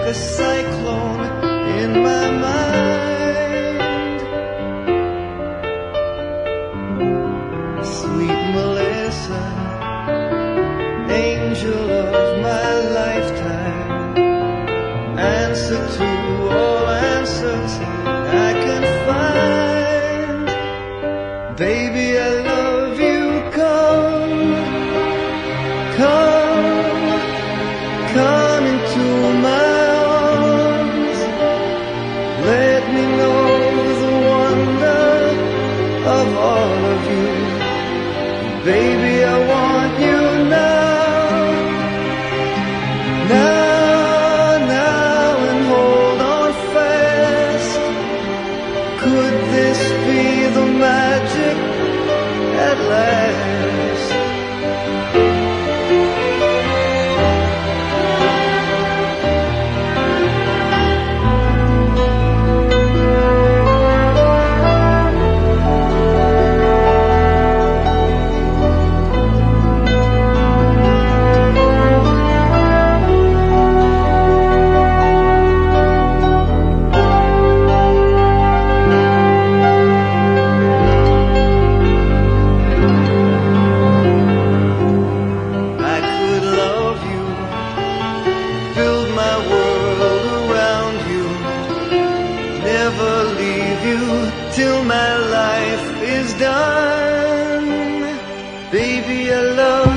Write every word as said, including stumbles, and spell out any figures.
a cyclone in my mind. Sweet Melissa, angel of my lifetime, answer to all answers I can find. Baby, I love you, come, come, come into my arms. Let me know the wonder of all of you. Baby, I want you now, now, now, and hold on fast. Could this be the magic at last? Never leave you till my life is done. Baby, I love